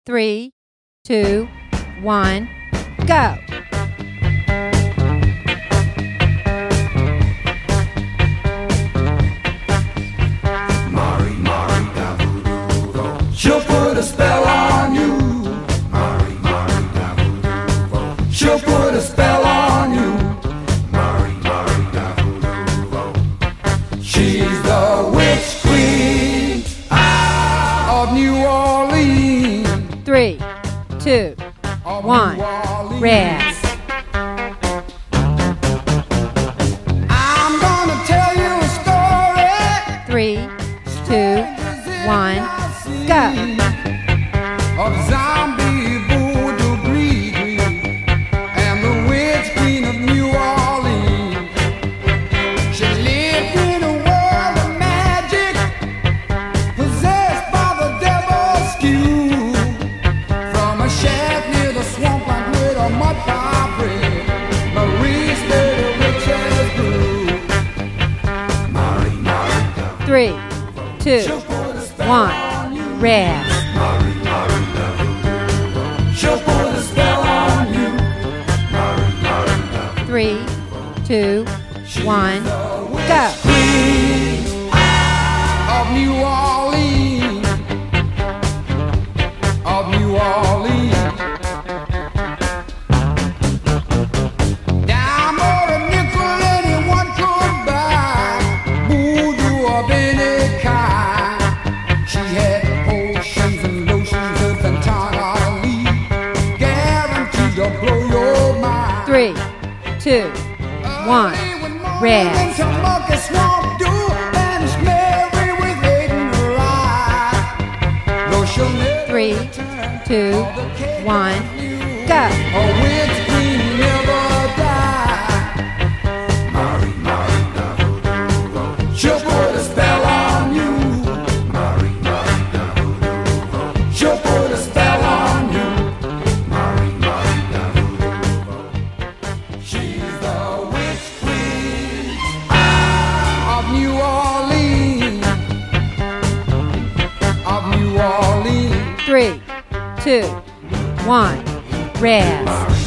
3, 2, 1, go. She'll put a spell on you. She'll put a spell on you. She's the witch queen of New Orleans. 3, 2, 1, rest. I'm gonna tell you a story. 3, 2, 1, go. Of zombie voodoo greed and the witch queen of New Orleans. She lived in a world of magic, possessed by the devil's skew. From a shack near the swampland with a mud pie bread, Marie stayed a witch as brew. 3, 2, 1, rest. She'll put a spell on you. 3, 2, 1, go. Queen of New Orleans, of New Orleans. Dime or a nickel anyone could buy, voodoo of any kind. She had potions and lotions of entirely guaranteed to blow your mind. 3, 2, 1, rest. 3, 2, 1, go. A witch queen never die. She'll put a spell on you. She'll put a spell on you. She's the witch queen of New Orleans, of New Orleans. 3, 2, 1, rest.